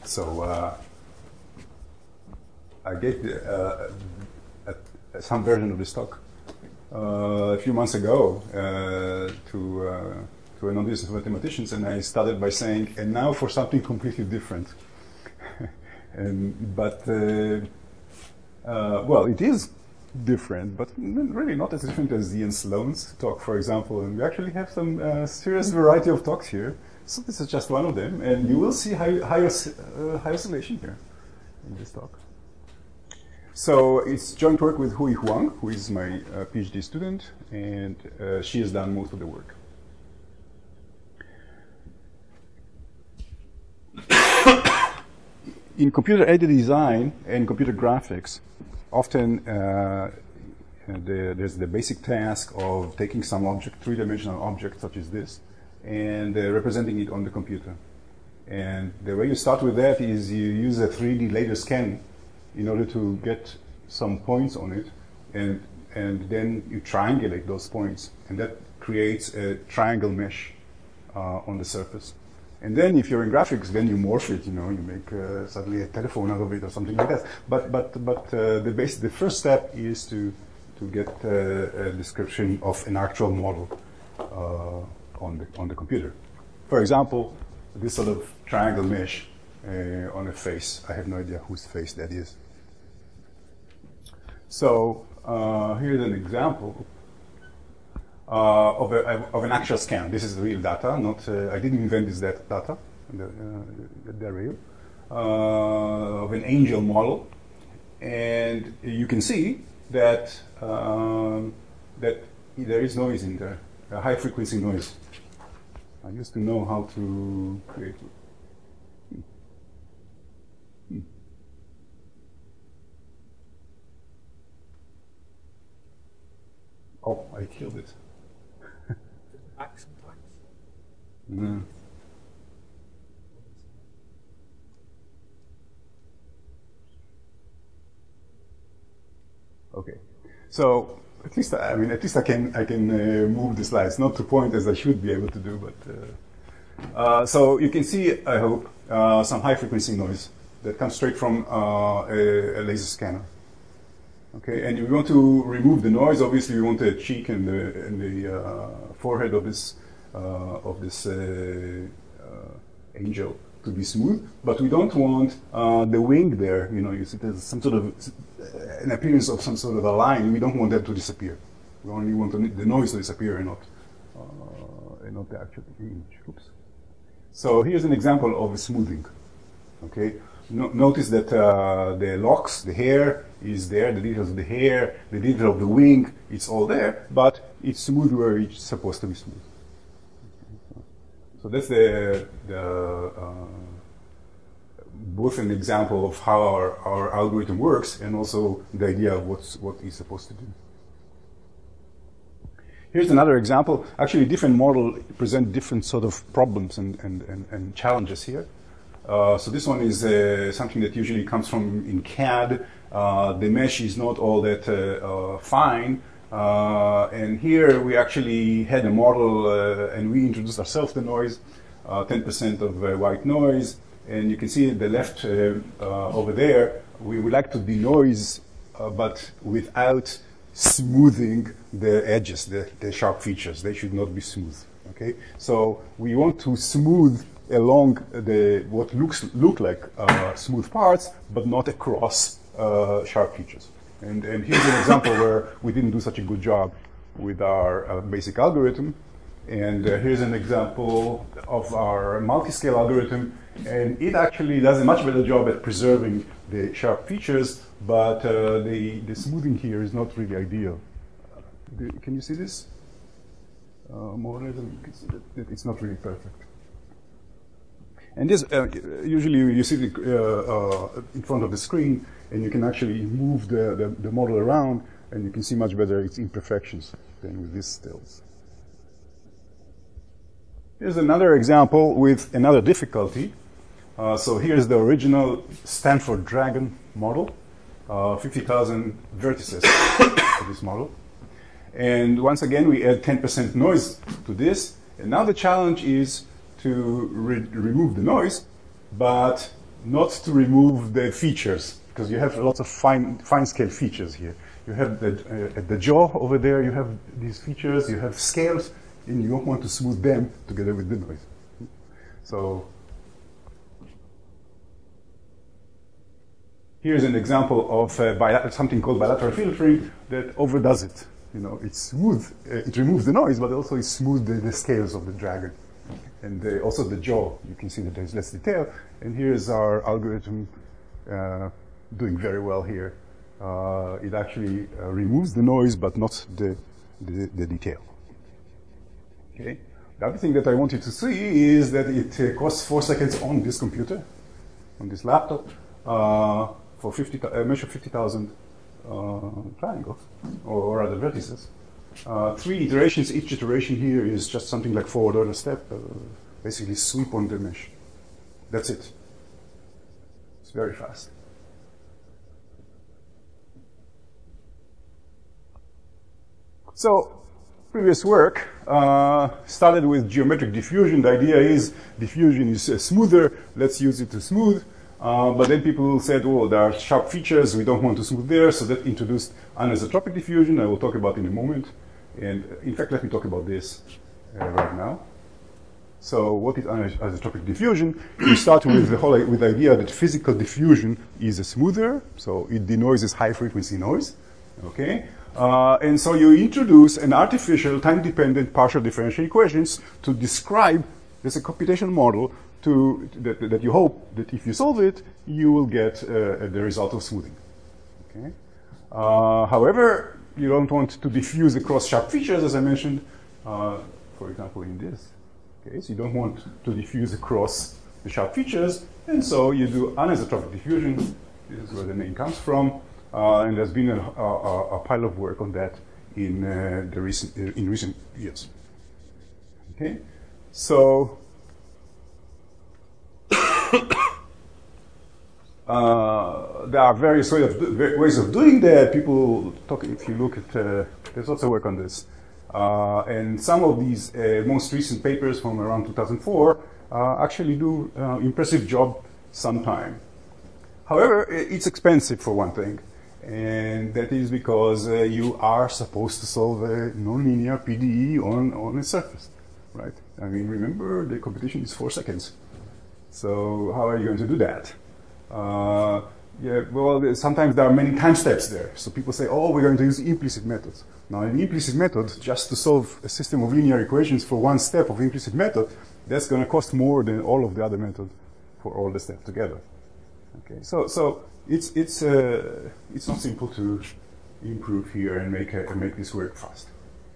So I gave some version of this talk a few months ago to an audience of mathematicians, and I started by saying, and now for something completely different. Well, it is different, but really not as different as Ian Sloan's talk, for example. And we actually have some serious variety of talks here. So this is just one of them, and you will see high oscillation here in this talk. So it's joint work with Hui Huang, who is my PhD student, and she has done most of the work. In computer-aided design and computer graphics, often there's the basic task of taking some object, three-dimensional object such as this, and representing it on the computer. And the way you start with that is you use a 3D laser scan in order to get some points on it, and then you triangulate those points, and that creates a triangle mesh on the surface. And then, if you're in graphics, then you morph it. You know, you make suddenly a telephone out of it or something like that. But the first step is to get a description of an actual model on the computer. For example, this sort of triangle mesh on a face. I have no idea whose face that is. So here's an example of an actual scan. This is real data. Not I didn't invent this data. They're real. Of an angel model, and you can see that that there is noise in there, a high frequency noise. I used to know how to create it. Oh, I killed it. Back sometimes. Mm. Okay, so at least I can move the slides, not to point as I should be able to do, but so you can see, I hope, some high frequency noise that comes straight from a laser scanner. Okay, and we want to remove the noise. Obviously, we want the cheek and the forehead of this angel to be smooth, but we don't want the wing there. You know, you see there's some sort of an appearance of some sort of a line. We don't want that to disappear. We only want the noise to disappear and not the actual image. Oops. So here's an example of smoothing. Okay. Notice that the locks, the hair is there, the details of the hair, the detail of the wing, it's all there, but it's smooth where it's supposed to be smooth. So that's both an example of how our algorithm works and also the idea of what it's supposed to do. Here's another example. Actually, different model present different sort of problems and challenges here. So this one is something that usually comes from in CAD. The mesh is not all that fine. And here we actually had a model and we introduced ourselves the noise, 10% of white noise. And you can see at the left over there, we would like to denoise, but without smoothing the edges, the sharp features. They should not be smooth. Okay? So we want to smooth along what look like smooth parts, but not across sharp features. And here's an example where we didn't do such a good job with our basic algorithm. And here's an example of our multi-scale algorithm. And it actually does a much better job at preserving the sharp features, but the smoothing here is not really ideal. Can you see this? More or less, you can see that it's not really perfect. And this, usually you see it in front of the screen, and you can actually move the model around, and you can see much better its imperfections than with these stills. Here's another example with another difficulty. So here's the original Stanford Dragon model, 50,000 vertices for this model. And once again, we add 10% noise to this. And now the challenge is to remove the noise, but not to remove the features, because you have lots of fine scale features here. You have at the jaw over there, you have these features, you have scales, and you don't want to smooth them together with the noise. So here's an example of something called bilateral filtering that overdoes it. You know, it's smooth, it removes the noise, but also it smooths the scales of the dragon. And also the jaw, you can see that there's less detail. And here's our algorithm doing very well here. It actually removes the noise, but not the detail. Okay. The other thing that I want you to see is that it costs 4 seconds on this computer, on this laptop, for measure 50,000 triangles, or rather vertices. 3 iterations. Each iteration here is just something like forward order step, basically sweep on the mesh. That's it. It's very fast. So, previous work started with geometric diffusion. The idea is diffusion is smoother. Let's use it to smooth. But then people said, oh, there are sharp features. We don't want to smooth there. So that introduced anisotropic diffusion. I will talk about in a moment. And in fact, let me talk about this right now. So what is anisotropic diffusion? We start with the idea that physical diffusion is a smoother. So it denoises high frequency noise. Okay. And so you introduce an artificial time-dependent partial differential equations to describe, there's a computational model that you hope that if you solve it, you will get the result of smoothing. Okay? However, you don't want to diffuse across sharp features, as I mentioned, for example, in this case. You don't want to diffuse across the sharp features, and so you do anisotropic diffusion. This is where the name comes from. And there's been a pile of work on that in recent years. Okay, so there are various ways of doing that. People talk. If you look at, there's lots of work on this, and some of these most recent papers from around 2004 actually do impressive job sometime. However, it's expensive for one thing. And that is because you are supposed to solve a nonlinear PDE on a surface, right? I mean, remember, the competition is 4 seconds. So how are you going to do that? Yeah, well, sometimes there are many time steps there. So people say, oh, we're going to use implicit methods. Now, an implicit method, just to solve a system of linear equations for one step of implicit method, that's going to cost more than all of the other methods for all the steps together. Okay, so it's not simple to improve here and make this work fast.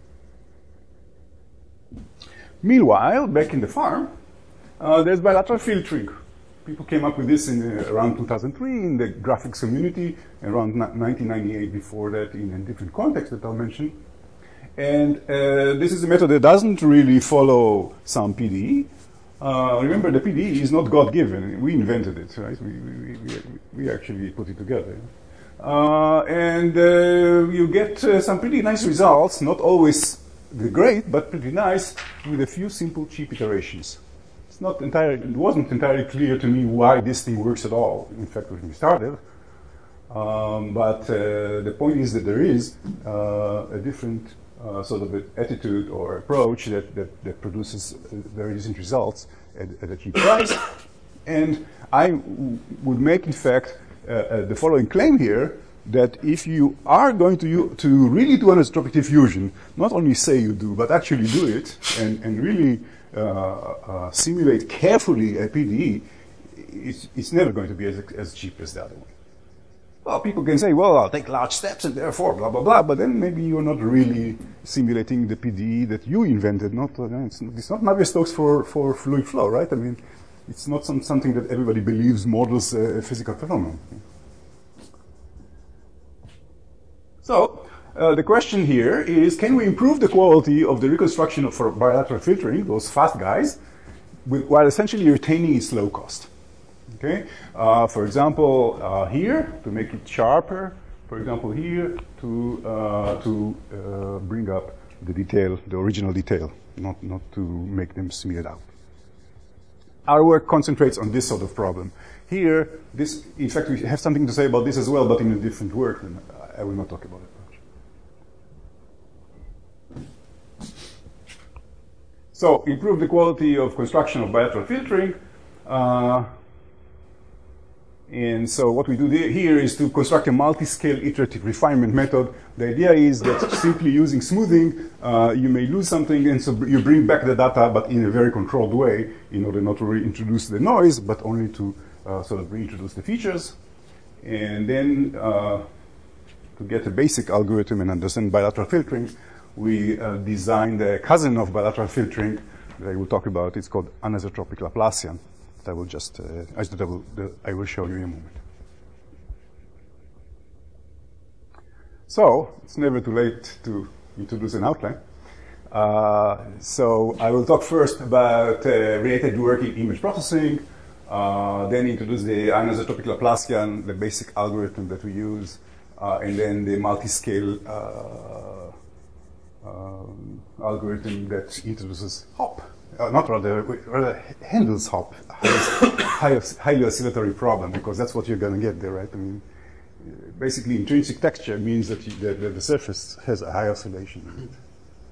Meanwhile, back in the farm, there's bilateral filtering. People came up with this in around 2003 in the graphics community, around 1998 before that in a different context that I'll mention. And this is a method that doesn't really follow some PDE. Remember, the PDE is not God-given. We invented it, right? We actually put it together. And you get some pretty nice results, not always great, but pretty nice, with a few simple, cheap iterations. It wasn't entirely clear to me why this thing works at all, in fact, when we started. But the point is that there is a different sort of attitude or approach that produces very decent results at a cheap price. And I would make, in fact, the following claim here, that if you are going to really do anisotropic diffusion, not only say you do, but actually do it, and really simulate carefully a PDE, it's never going to be as cheap as the other one. Well, people can say, well, I'll take large steps and therefore blah, blah, blah, but then maybe you're not really simulating the PDE that you invented. It's not Navier-Stokes for fluid flow, right? I mean, it's not something that everybody believes models a physical phenomenon. So, the question here is, can we improve the quality of the reconstruction for bilateral filtering, those fast guys, while essentially retaining its low cost? Okay. For example, here to make it sharper. For example, here to bring up the detail, the original detail, not to make them smeared out. our work concentrates on this sort of problem. Here, in fact, we have something to say about this as well, but in a different work, and I will not talk about it much. So, improve the quality of construction of bilateral filtering. And so what we do here is to construct a multi-scale iterative refinement method. The idea is that simply using smoothing, you may lose something, and so you bring back the data, but in a very controlled way, in order not to reintroduce the noise, but only to sort of reintroduce the features. And then to get a basic algorithm and understand bilateral filtering, we designed a cousin of bilateral filtering that I will talk about. It's called anisotropic Laplacian. I will just, I will show you in a moment. So, it's never too late to introduce an outline. So, I will talk first about related work in image processing, then introduce the anisotropic Laplacian, the basic algorithm that we use, and then the multi-scale algorithm that introduces hop. Rather handles hop, highly oscillatory problem, because that's what you're going to get there, right? I mean, basically, intrinsic texture means that the surface has a high oscillation in it.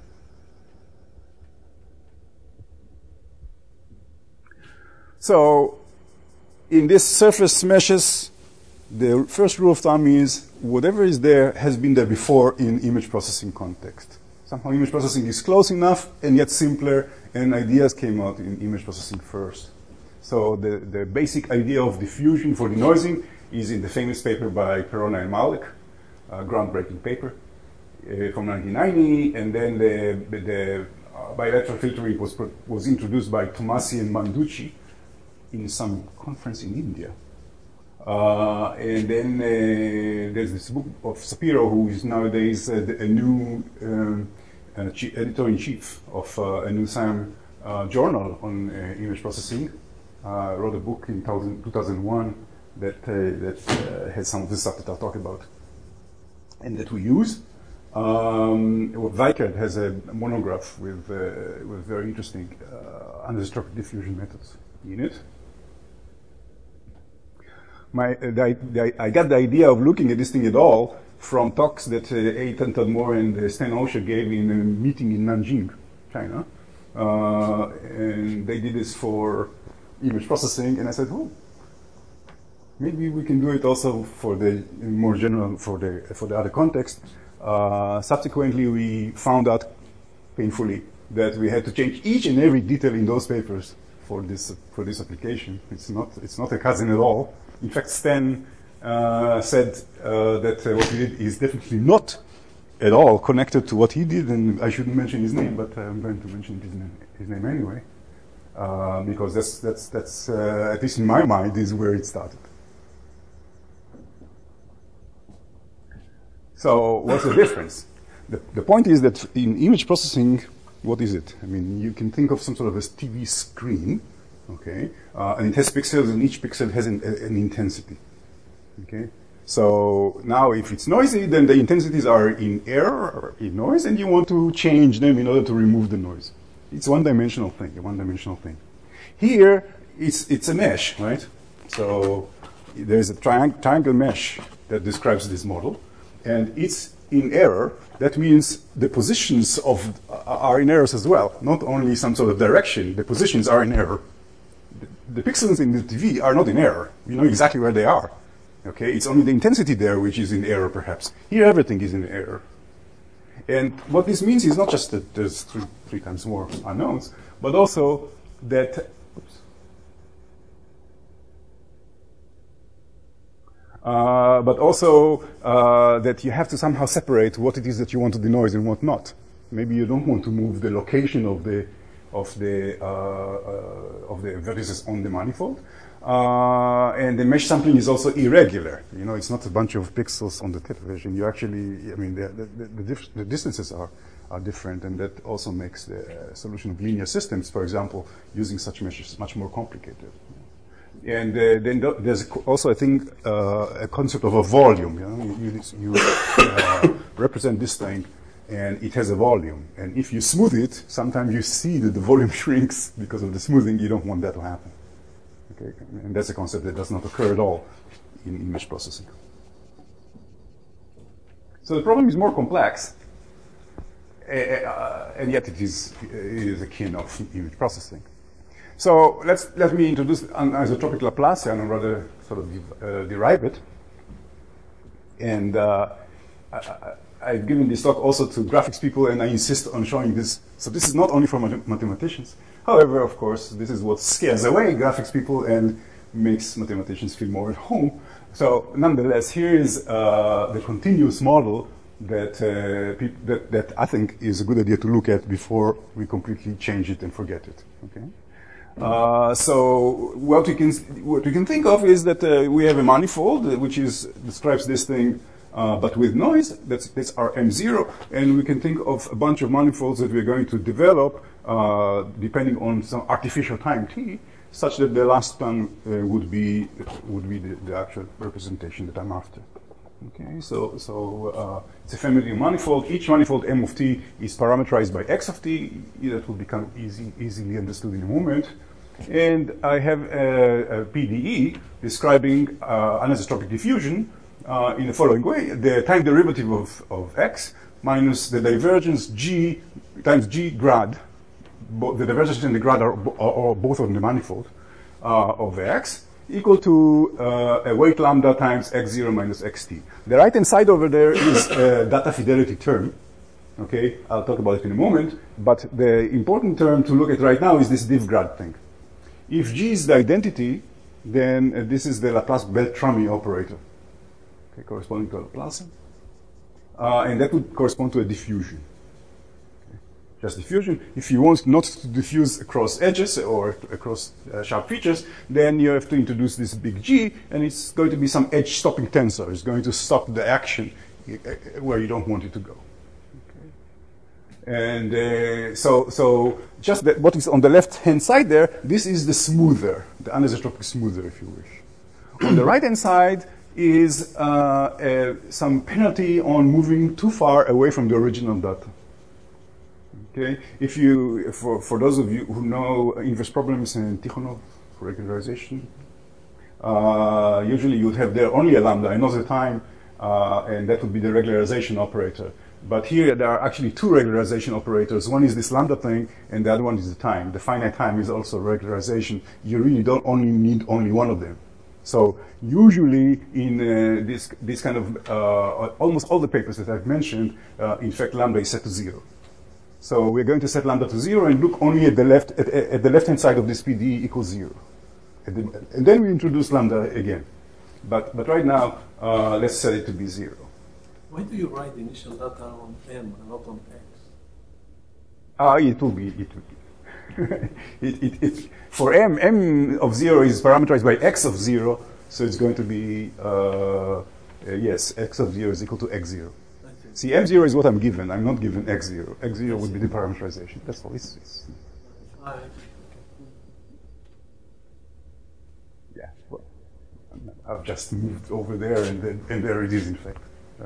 So, in this surface meshes, the first rule of thumb is whatever is there has been there before in image processing context. Somehow image processing is close enough and yet simpler, and ideas came out in image processing first. So the basic idea of diffusion for denoising is in the famous paper by Perona and Malek, groundbreaking paper from 1990, and then the bilateral filtering was introduced by Tomasi and Manducci in some conference in India. And then there's this book of Sapiro, who is nowadays a new editor-in-chief of a new SAM journal on image processing. Wrote a book in 2001 that has some of the stuff that I'll talk about and that we use. Weikert has a monograph with very interesting anisotropic diffusion methods in it. I got the idea of looking at this thing at all from talks that Eitan Tadmor and Stan Osher gave in a meeting in Nanjing, China. And they did this for image processing, and I said, oh, maybe we can do it also for the more general, for the other context. Subsequently, we found out painfully that we had to change each and every detail in those papers for this application. It's not a cousin at all. In fact, Stan said that what he did is definitely not at all connected to what he did, and I shouldn't mention his name, but I'm going to mention his name anyway, because that's at least in my mind is where it started. So what's the difference? The point is that in image processing, what is it? I mean, you can think of some sort of a TV screen, okay, and it has pixels, and each pixel has an intensity, okay. So now if it's noisy, then the intensities are in error or in noise, and you want to change them in order to remove the noise. It's a one-dimensional thing. Here, it's a mesh, right? So there's a triangle mesh that describes this model, and it's in error. That means the positions are in errors as well, not only some sort of direction. The positions are in error. The pixels in the TV are not in error. We know exactly where they are. Okay, it's only the intensity there which is in error, perhaps. Here, everything is in error. And what this means is not just that there's three times more unknowns, but also that, that you have to somehow separate what it is that you want to denoise and what not. Maybe you don't want to move the location of the vertices on the manifold. And the mesh sampling is also irregular. You know, it's not a bunch of pixels on the television. You actually, I mean, the distances are different, and that also makes the solution of linear systems, for example, using such meshes much more complicated. And then there's also, I think, a concept of a volume. You know, you represent this thing, and it has a volume. And if you smooth it, sometimes you see that the volume shrinks because of the smoothing. You don't want that to happen. Okay? And that's a concept that does not occur at all in image processing. So the problem is more complex, and yet it is akin of image processing. So let me introduce an isotropic Laplacian, and rather sort of derive it. And I've given this talk also to graphics people, and I insist on showing this. So this is not only for mathematicians. However, of course, this is what scares away graphics people and makes mathematicians feel more at home. So nonetheless, here is the continuous model that, that I think is a good idea to look at before we completely change it and forget it. Okay. So what we can think of is that we have a manifold which describes this thing, but with noise. That's our M0, and we can think of a bunch of manifolds that we're going to develop depending on some artificial time t, such that the last one would be the actual representation that I'm after. Okay, so it's a family of manifold. Each manifold M of t is parameterized by x of t. That will become easily understood in a moment. And I have a PDE describing anisotropic diffusion in the following way: the time derivative of x minus the divergence g times g grad. The divergence and the grad are both on the manifold of x, equal to a weight lambda times x0 minus xt. The right-hand side over there is a data fidelity term. Okay, I'll talk about it in a moment. But the important term to look at right now is this div grad thing. If G is the identity, then this is the Laplace-Beltrami operator, okay, corresponding to a Laplacian. And that would correspond to a diffusion. Okay. Just diffusion. If you want not to diffuse across edges or across sharp features, then you have to introduce this big G, and it's going to be some edge-stopping tensor. It's going to stop the action where you don't want it to go. And so just that what is on the left-hand side there, this is the smoother, the anisotropic smoother, if you wish. On the right-hand side is some penalty on moving too far away from the original data. Okay, if you, for those of you who know inverse problems in Tikhonov for regularization, usually you'd have there only a lambda, another time, and that would be the regularization operator. But here there are actually two regularization operators. One is this lambda thing, and the other one is the time. The finite time is also regularization. You really don't only need only one of them. So usually in this kind of almost all the papers that I've mentioned, in fact, lambda is set to 0. So we're going to set lambda to 0 and look only at the left-hand side of this PDE equals 0, and then we introduce lambda again. But right now, let's set it to be 0. Why do you write the initial data on M and not on X? It will be. For M of 0 is parameterized by x of 0, so it's going to be, yes, x of 0 is equal to x0. See, M0 is what I'm given. I'm not given x0. X0 would be the parameterization. That's all. Yeah, well, I've just moved over there, and there it is, in fact.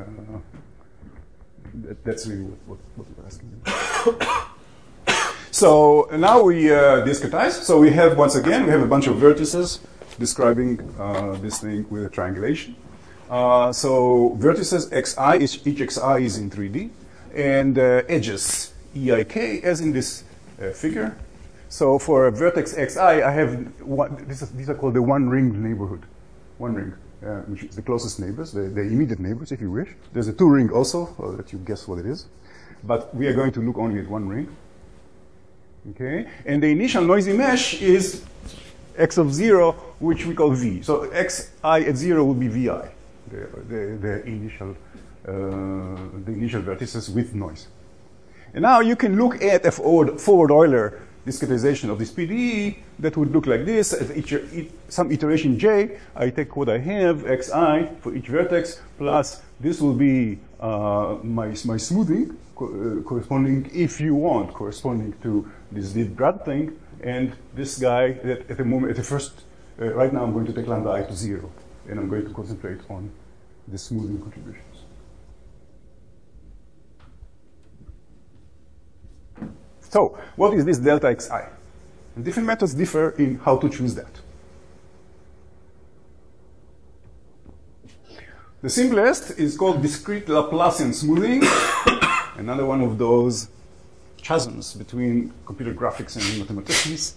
That's really what we're asking. So now we discretize. So we have, once again, we have a bunch of vertices describing this thing with a triangulation. So vertices xi, each xi is in 3D, and edges eik, as in this figure. So for a vertex xi, I have these are called the one-ring neighborhood. One ring. Which is the closest neighbors, the immediate neighbors, if you wish. There's a two-ring also, I'll let you guess what it is. But we are going to look only at one ring. Okay? And the initial noisy mesh is x of 0, which we call V. So xi at 0 will be Vi, the initial vertices with noise. And now you can look at a forward Euler discretization of this PDE that would look like this. At some iteration j, I take what I have, xi, for each vertex, plus this will be my smoothing, corresponding, if you want, corresponding to this div grad thing, and this guy that at the moment, at the first, right now I'm going to take lambda I to 0, and I'm going to concentrate on the smoothing contributions. So, what is this delta xi? And different methods differ in how to choose that. The simplest is called discrete Laplacian smoothing, another one of those chasms between computer graphics and mathematicians.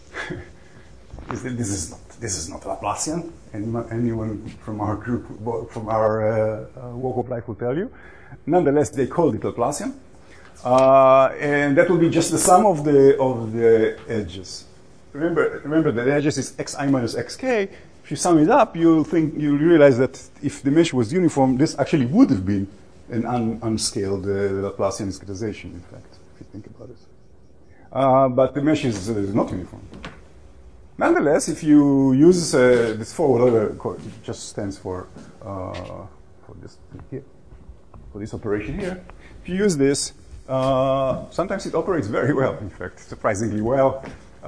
This is not Laplacian. Anyone from our group, from our walk of life will tell you. Nonetheless, they called it Laplacian. And that will be just the sum of the edges. Remember that the edges is xi minus xk. If you sum it up, you'll realize that if the mesh was uniform, this actually would have been an unscaled Laplacian discretization, in fact, if you think about it. But the mesh is not uniform. Nonetheless, if you use this forward order, it just stands for this here, for this operation here. If you use this, sometimes it operates very well, in fact, surprisingly well.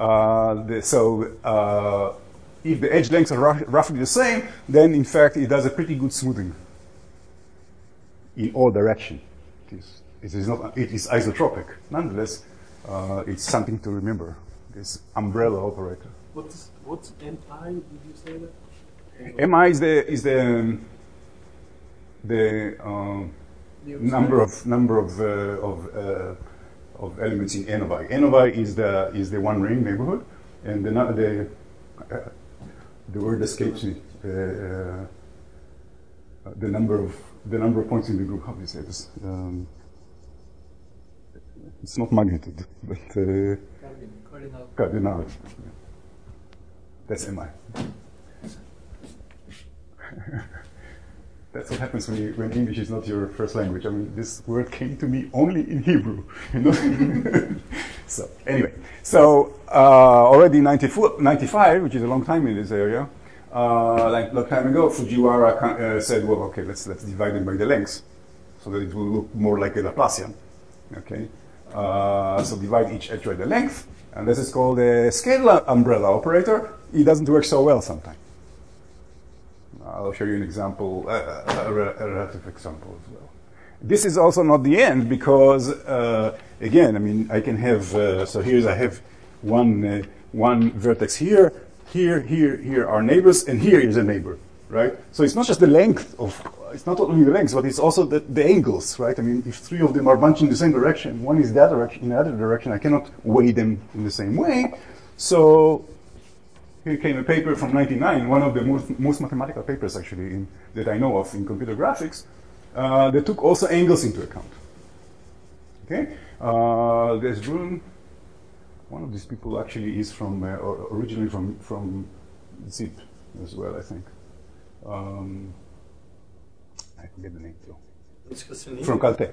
If the edge lengths are roughly the same, then in fact it does a pretty good smoothing in all directions. It is isotropic. Nonetheless, it's something to remember. This umbrella operator. What's MI? Did you say that? MI is the number of elements in N of I. N of I is the one ring neighborhood, and the word escapes me. The number of points in the group. How do you say this? It's not magnitude, but cardinal. That's MI. That's what happens when English is not your first language. I mean, this word came to me only in Hebrew. You know? So anyway, already in 95, which is a long time in this area, like a long time ago, Fujiwara said, well, okay, let's divide them by the lengths, so that it will look more like a Laplacian. Okay, so divide each edge by the length, and this is called a scale umbrella operator. It doesn't work so well sometimes. I'll show you an example, a relative example as well. This is also not the end because, again, I mean, I can have, I have one vertex here, here are neighbors, and here is a neighbor, right? So it's not just the length it's not only the length, but it's also the angles, right? I mean, if three of them are bunched in the same direction, one is that direction, in the other direction, I cannot weigh them in the same way. So here came a paper from 1999, one of the most mathematical papers actually that I know of in computer graphics, that took also angles into account. Okay, there's Brun. One of these people actually is from originally from ZIP as well, I think. I forget the name though. From Caltech.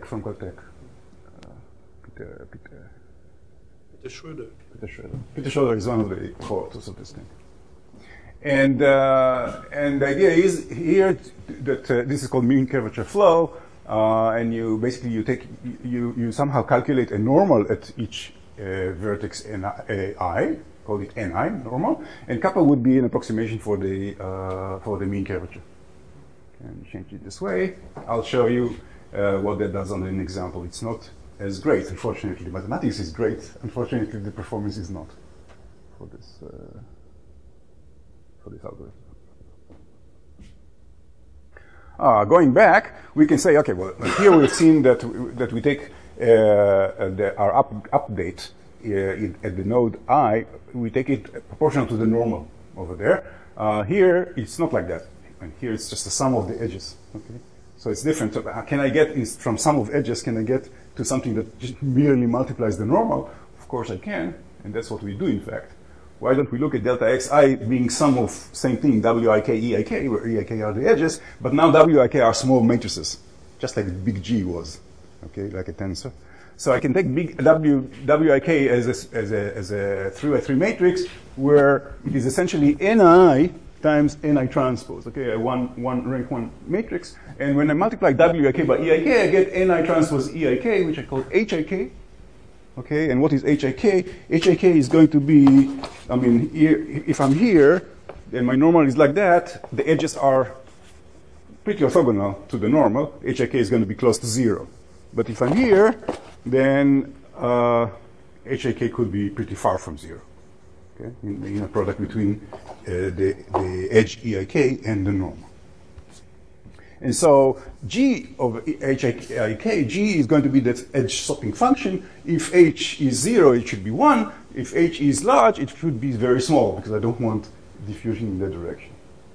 Peter Schroeder. Peter Schroeder is one of the co-authors of this thing. And the idea is here that this is called mean curvature flow, and you somehow calculate a normal at each vertex I, call it Ni, normal, and kappa would be an approximation for the mean curvature. And change it this way. I'll show you what that does on an example. It's not as great, unfortunately. The mathematics is great. Unfortunately, the performance is not for this algorithm. Going back, we can say, okay, well, here we've seen that we take our update at the node I, we take it proportional to the normal over there. Here, it's not like that. And here it's just the sum of the edges. Okay, so it's different. So can I get from sum of edges? Can I get to something that just merely multiplies the normal? Of course I can, and that's what we do. In fact, why don't we look at delta xi being sum of same thing, wik, eik, where eik are the edges, but now wik are small matrices, just like big G was. Okay, like a tensor. So I can take big wik as a 3x3 matrix where it is essentially ni times Ni transpose, okay, a rank 1 matrix. And when I multiply Wik by Eik, I get Ni transpose Eik, which I call Hik. Okay, and what is Hik? Hik is going to be, I mean, if I'm here, and my normal is like that, the edges are pretty orthogonal to the normal. Hik is going to be close to 0. But if I'm here, then Hik could be pretty far from 0. Okay, in a product between the edge Eik and the normal. And so g of hik, g is going to be that edge swapping function. If h is 0, it should be 1. If h is large, it should be very small, because I don't want diffusion in that direction.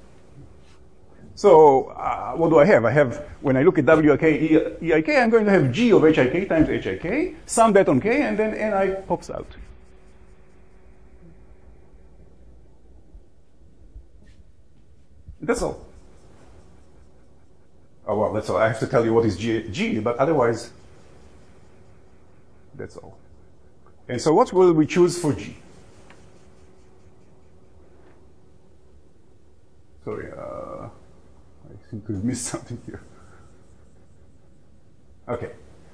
So what do I have? I have, when I look at wik, eik, I'm going to have g of hik times hik, sum that on k, and then ni pops out. That's all. Oh, well, that's all. I have to tell you what is G, but otherwise, that's all. And so what will we choose for G? Sorry, I seem to have missed something here. Okay.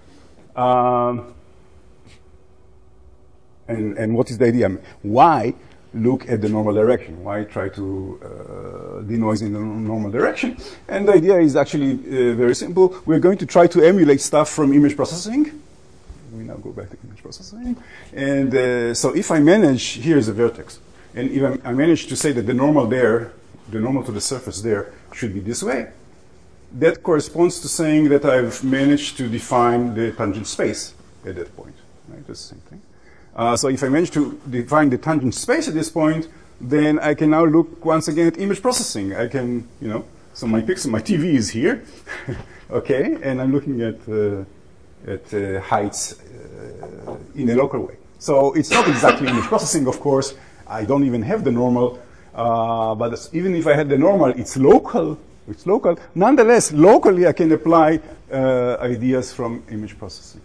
And what is the idea? Why look at the normal direction? Why try to denoise in the normal direction? And the idea is actually very simple. We're going to try to emulate stuff from image processing. We now go back to image processing. And so if I manage, here's a vertex. And if I manage to say that the normal there, the normal to the surface there, should be this way, that corresponds to saying that I've managed to define the tangent space at that point. Right? That's the same thing. So if I manage to define the tangent space at this point, then I can now look once again at image processing. I can, so my pixel, my TV is here, okay, and I'm looking at heights in a local way. So it's not exactly image processing, of course. I don't even have the normal, but even if I had the normal, it's local. It's local. Nonetheless, locally, I can apply ideas from image processing.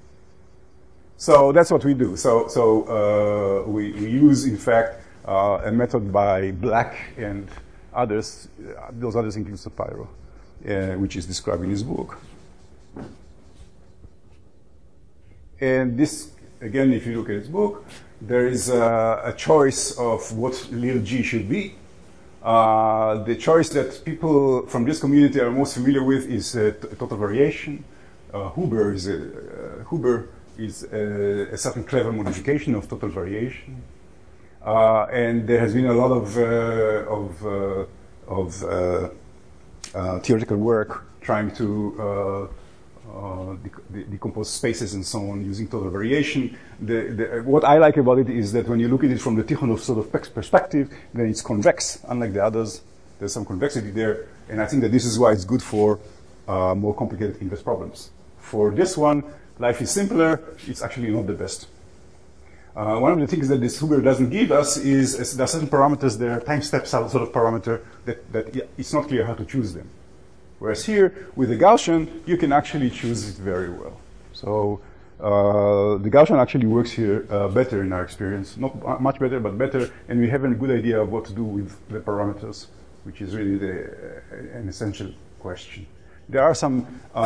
So that's what we do. So we use, in fact, a method by Black and others. Those others include Sapiro, which is described in his book. And this, again, if you look at his book, there is a choice of what little g should be. The choice that people from this community are most familiar with is total variation. Huber is a certain clever modification of total variation. And there has been a lot of theoretical work trying to decompose spaces and so on using total variation. What I like about it is that when you look at it from the Tikhonov sort of perspective, then it's convex, unlike the others. There's some convexity there, and I think that this is why it's good for more complicated inverse problems. For this one, life is simpler. It's actually not the best. One of the things that this Huber doesn't give us is there are certain parameters there, time steps sort of parameter, that it's not clear how to choose them. Whereas here, with the Gaussian, you can actually choose it very well. So the Gaussian actually works here better in our experience. Not much better, but better. And we have a good idea of what to do with the parameters, which is really an essential question. There are some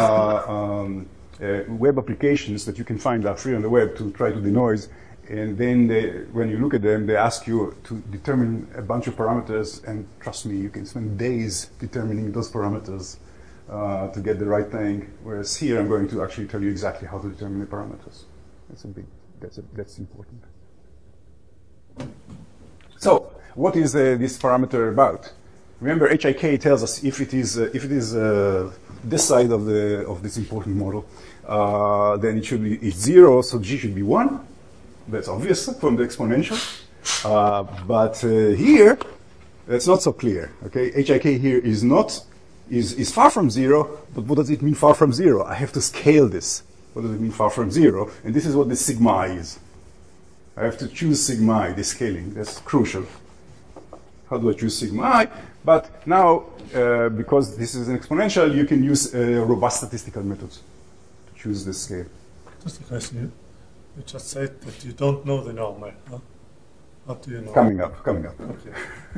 web applications that you can find are free on the web to try to denoise. And then when you look at them, they ask you to determine a bunch of parameters. And trust me, you can spend days determining those parameters to get the right thing. Whereas here, I'm going to actually tell you exactly how to determine the parameters. That's important. So what is this parameter about? Remember, HIK tells us if it is this side of this important model, then it should be it's 0, so G should be 1. That's obvious from the exponential. But here, that's not so clear. Okay, HIK here is far from 0, but what does it mean far from 0? I have to scale this. What does it mean far from 0? And this is what the sigma I is. I have to choose sigma I, the scaling. That's crucial. How do I choose sigma I? But now, because this is an exponential, you can use robust statistical methods to choose the scale. Just a question. You just said that you don't know the normal. Huh? What do you know? Coming up. Okay.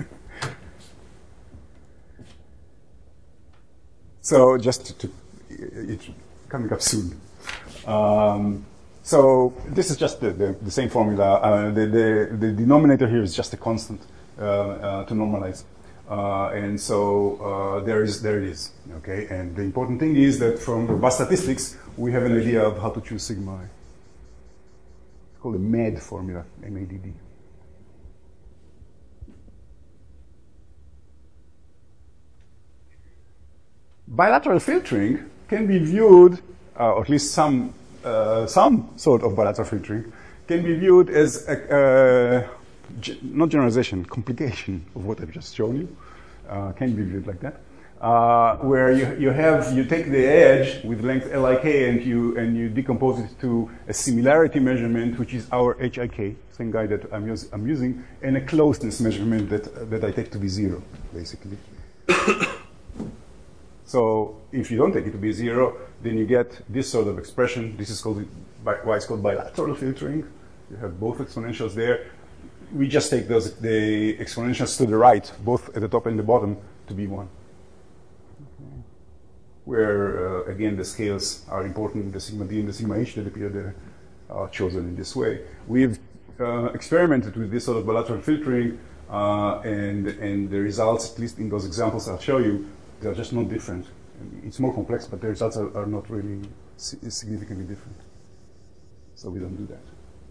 So just it's coming up soon. So this is just the same formula. The denominator here is just a constant to normalize. And so there it is. Okay. And the important thing is that from robust statistics, we have an idea of how to choose sigma I. It's called the MAD formula, M-A-D-D. Bilateral filtering can be viewed, or at least some sort of bilateral filtering, can be viewed as not generalization, complication of what I've just shown you. Can be viewed like that. Where you take the edge with length lik and you decompose it to a similarity measurement, which is our HIK, same guy that I'm using, and a closeness measurement that I take to be 0, basically. So if you don't take it to be 0, then you get this sort of expression. This is called why it's called bilateral filtering. You have both exponentials there. We just take the exponentials to the right, both at the top and the bottom, to be 1. Where, again, the scales are important. The sigma d and the sigma h that appear there are chosen in this way. We've experimented with this sort of bilateral filtering, and the results, at least in those examples I'll show you, they're just not different. It's more complex, but the results are not really significantly different. So we don't do that.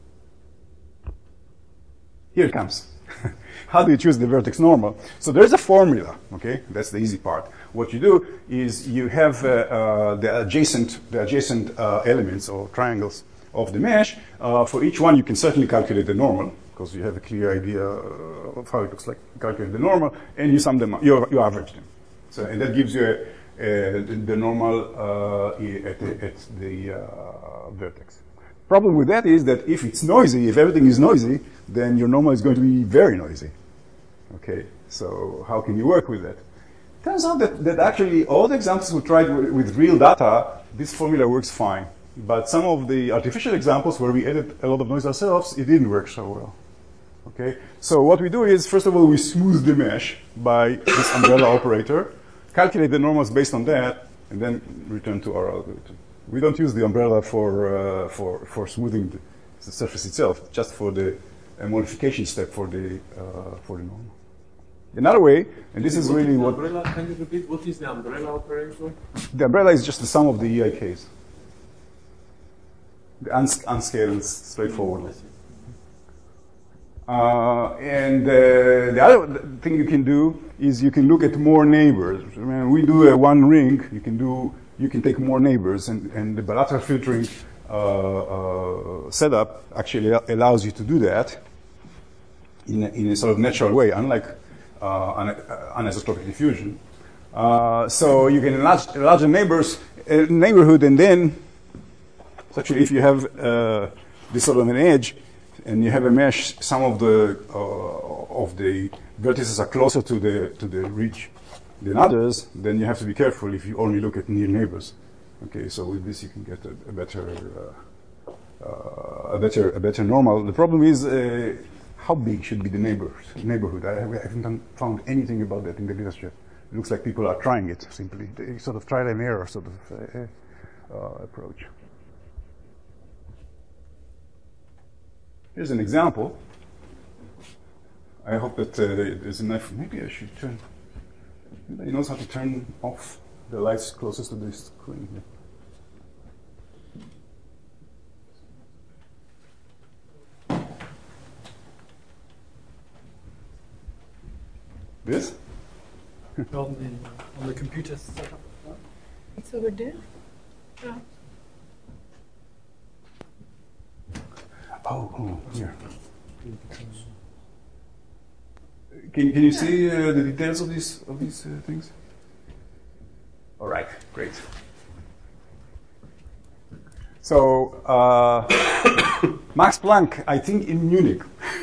Here it comes. How do you choose the vertex normal? So there's a formula, okay? That's the easy part. What you do is you have the adjacent elements or triangles of the mesh. For each one, you can certainly calculate the normal, because you have a clear idea of how it looks like. Calculate the normal, and you sum them up. You average them. So, and that gives you the normal at the vertex. Problem with that is that if it's noisy, if everything is noisy, then your normal is going to be very noisy. Okay, so how can you work with that? Turns out that actually all the examples we tried with real data, this formula works fine. But some of the artificial examples where we added a lot of noise ourselves, it didn't work so well. Okay, so what we do is, first of all, we smooth the mesh by this umbrella operator, calculate the normals based on that, and then return to our algorithm. We don't use the umbrella for smoothing the surface itself, just for the modification step for the normal. Another way, and this is really what... Umbrella, can you repeat? What is the umbrella operator? The umbrella is just the sum of the EIKs. The unscaled, straightforward. And the other thing you can do is you can look at more neighbors. When we do a one ring, you can take more neighbors, and the bilateral filtering setup actually allows you to do that in a sort of natural way, unlike anisotropic diffusion. So you can enlarge the neighborhood, and then, so actually, if you have this sort of an edge, and you have a mesh, some of the vertices are closer to the ridge than others, then you have to be careful if you only look at near neighbors. Okay, so with this you can get a better normal. The problem is how big should be the neighborhood. I haven't found anything about that in the literature. It looks like people are trying it simply. They sort of trial and error sort of approach. Here's an example. I hope that there's enough. Maybe I should turn. Anybody knows how to turn off the lights closest to the screen here? This? On the computer setup. It's over there. Yeah. Oh, here. Can you see the details of these things? All right, great. So Max Planck, I think in Munich,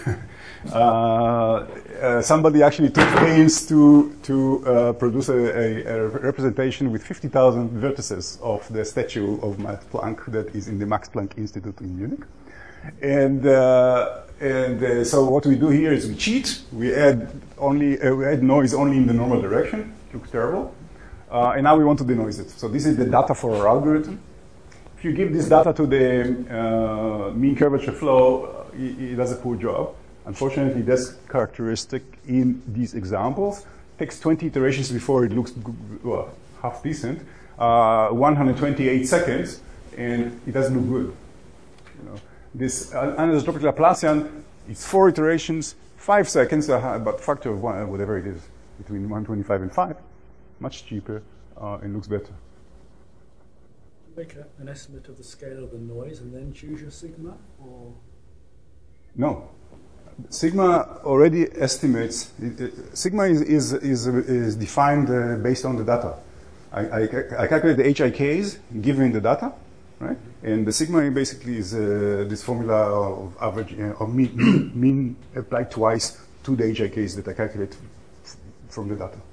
somebody actually took pains to produce a representation with 50,000 vertices of the statue of Max Planck that is in the Max Planck Institute in Munich. And so what we do here is we cheat. We add noise only in the normal direction. It looks terrible. And now we want to denoise it. So this is the data for our algorithm. If you give this data to the mean curvature flow, it does a poor job. Unfortunately, that's characteristic in these examples. It takes 20 iterations before it looks half decent. 128 seconds, and it doesn't look good. You know. This anisotropic Laplacian, it's 4 iterations, 5 seconds, about factor of 1, whatever it is, between 125 and 5, much cheaper, and looks better. Make an estimate of the scale of the noise and then choose your sigma, or No. Sigma already estimates. Sigma is defined based on the data. I calculate the HIKs given the data, right? And the sigma basically is this formula of average of mean applied twice to the HIKs that I calculate from the data.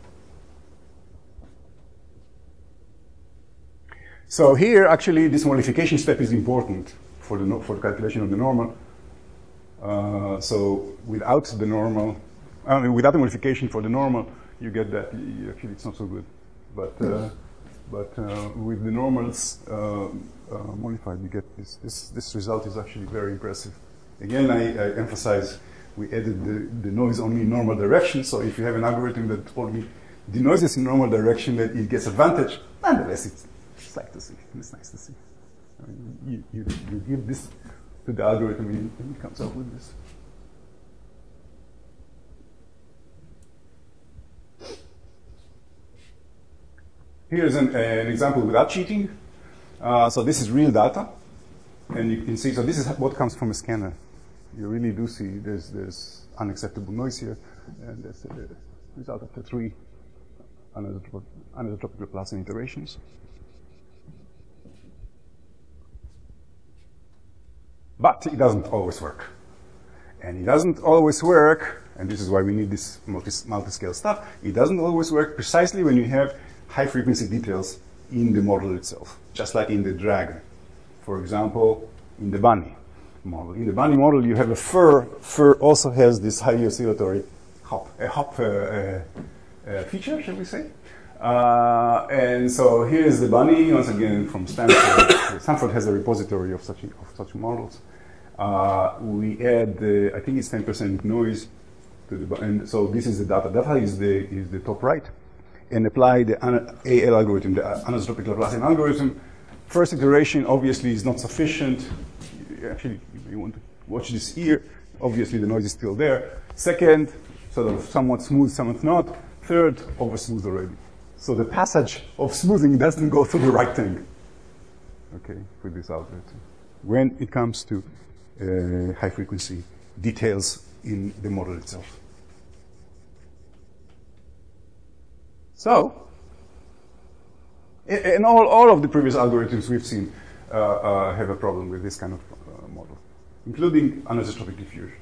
So here, actually, this modification step is important for the calculation of the normal. So without the normal, without the modification for the normal, you get that. Actually, it's not so good. But with the normals modified, you get this. This result is actually very impressive. Again, I emphasize we added the noise only in normal direction. So if you have an algorithm that only denoises in normal direction, that it gets advantage. Nonetheless, it's like to see. It's nice to see. I mean, you give this to the algorithm and it comes up with this. Here's an example without cheating. So this is real data, and you can see. So this is what comes from a scanner. You really do see there's unacceptable noise here, and that's the result after 3 anisotropic Laplacian iterations. But it doesn't always work. And it doesn't always work, and this is why we need this multi-scale stuff. It doesn't always work precisely when you have high-frequency details in the model itself, just like in the dragon. For example, in the bunny model. In the bunny model, you have a fur. Fur also has this highly oscillatory hop feature, shall we say. And so here is the bunny, once again from Stanford. Stanford has a repository of such models. We add, I think it's 10% noise to the, and so this is the data. Data is the top right, and apply the AL algorithm, the anisotropic Laplacian algorithm. First iteration obviously is not sufficient. Actually, you want to watch this here. Obviously, the noise is still there. Second, sort of somewhat smooth, somewhat not. Third, over smooth already. So the passage of smoothing doesn't go through the right thing. Okay, with this algorithm. When it comes to high frequency details in the model itself. So, and all of the previous algorithms we've seen have a problem with this kind of model, including anisotropic diffusion.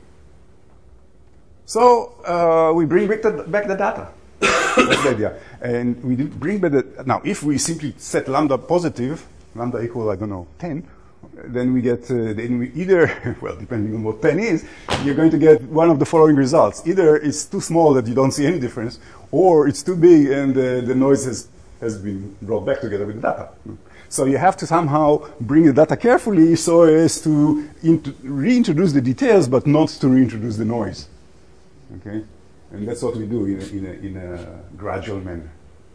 So we bring back the data. That's the idea. And we bring back the, now if we simply set lambda positive, lambda equal, I don't know, 10, then we get, then we either, well, depending on what 10 is, you're going to get one of the following results. Either it's too small that you don't see any difference, or it's too big and the noise has been brought back together with the data. So you have to somehow bring the data carefully so as to reintroduce the details, but not to reintroduce the noise. Okay? And that's what we do in a gradual manner.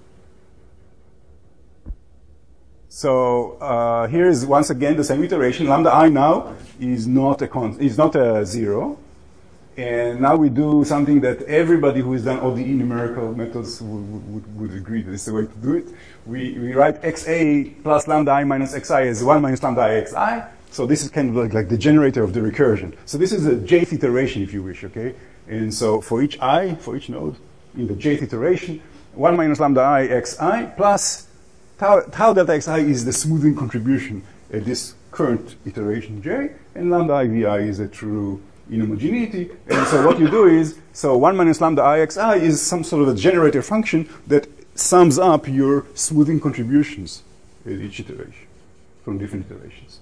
So here is once again the same iteration. Lambda I now is not a zero, and now we do something that everybody who has done ODE numerical methods would agree that it's the way to do it. We write xa plus lambda I minus xi as 1 minus lambda I xi. So this is kind of like the generator of the recursion. So this is a jth iteration, if you wish, okay? And so for each I, for each node, in the jth iteration, 1 minus lambda I xi plus tau delta xi is the smoothing contribution at this current iteration j, and lambda I vi is a true inhomogeneity. And so what you do is, so 1 minus lambda I xi is some sort of a generator function that sums up your smoothing contributions at each iteration from different iterations.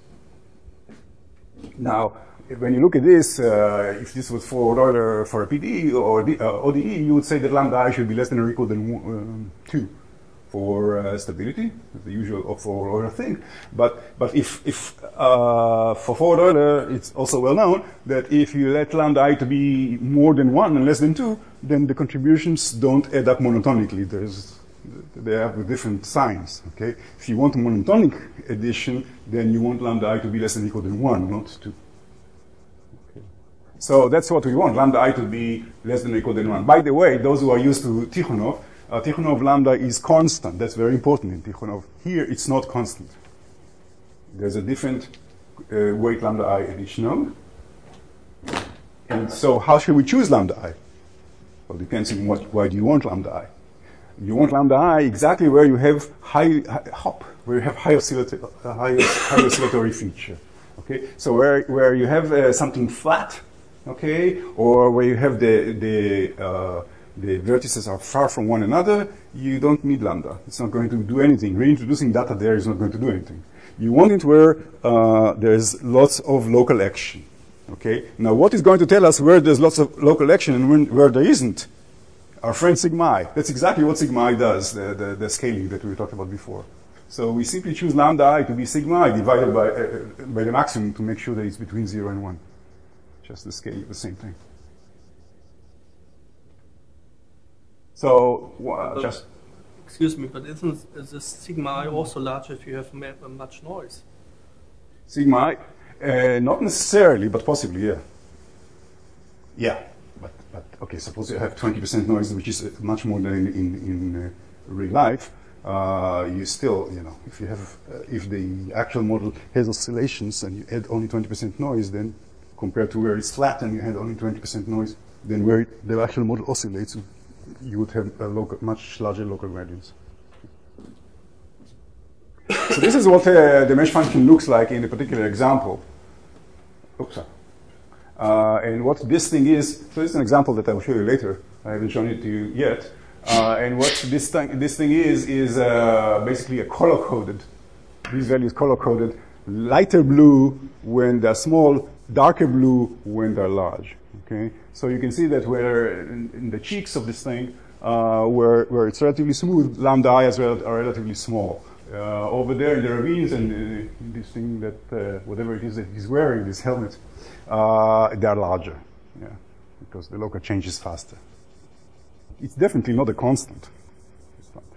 Now, when you look at this, if this was forward order for a PDE or ODE, you would say that lambda I should be less than or equal than 2 for stability, the usual forward order thing. But if for forward order, it's also well known that if you let lambda I to be more than 1 and less than 2, then the contributions don't add up monotonically. They have different signs. Okay, if you want a monotonic addition, then you want lambda I to be less than or equal than 1, not 2. So that's what we want, lambda I to be less than or equal than 1. By the way, those who are used to Tikhonov, Tikhonov lambda is constant. That's very important in Tikhonov. Here, it's not constant. There's a different weight lambda I at each node. And so how should we choose lambda I? Well, it depends on why do you want lambda I. You want lambda I exactly where you have high oscillatory feature. Okay, so where you have something flat, okay, or where you have the vertices are far from one another, you don't need lambda. It's not going to do anything. Reintroducing data there is not going to do anything. You want it where there's lots of local action. Okay. Now, what is going to tell us where there's lots of local action and where there isn't? Our friend sigma I. That's exactly what sigma I does, the scaling that we talked about before. So we simply choose lambda I to be sigma I divided by the maximum to make sure that it's between 0 and 1. Just the scale, the same thing. So just... Excuse me, but isn't the sigma I also larger if you have much noise? Sigma I? Not necessarily, but possibly, yeah. Yeah, but okay, suppose you have 20% noise, which is much more than in real life. You still, if the actual model has oscillations and you add only 20% noise, then compared to where it's flat and you had only 20% noise, then where the actual model oscillates, you would have much larger local gradients. So this is what the mesh function looks like in a particular example. Oops. And what this thing is, so this is an example that I will show you later. I haven't shown it to you yet. And what this thing is basically a color-coded. These values color-coded. Lighter blue when they're small, darker blue when they're large. Okay, so you can see that where in the cheeks of this thing, where it's relatively smooth, lambda i's are relatively small. Over there in the ravines and this thing that whatever it is that he's wearing, this helmet, they are larger, yeah, because the local change is faster. It's definitely not a constant. It's not.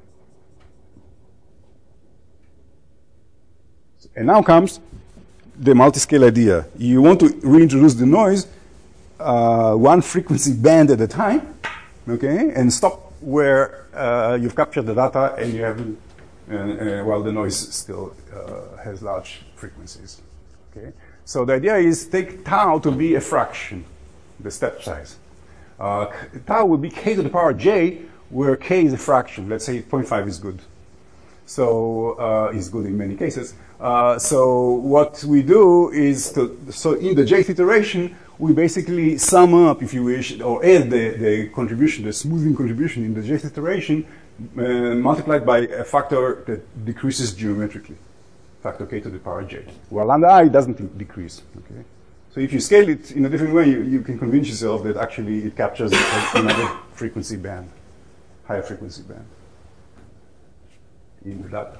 And now comes the multiscale idea. You want to reintroduce the noise one frequency band at a time, okay, and stop where you've captured the data and you haven't, while the noise still has large frequencies. Okay, so the idea is take tau to be a fraction, the step size. Tau will be k to the power j, where k is a fraction. Let's say 0.5 is good. So is good in many cases. So what we do is so in the jth iteration, we basically sum up, if you wish, or add the contribution, the smoothing contribution in the jth iteration, multiplied by a factor that decreases geometrically, factor k to the power j. Well, lambda I doesn't decrease. Okay, so if you scale it in a different way, you can convince yourself that actually it captures another frequency band, higher frequency band in the data.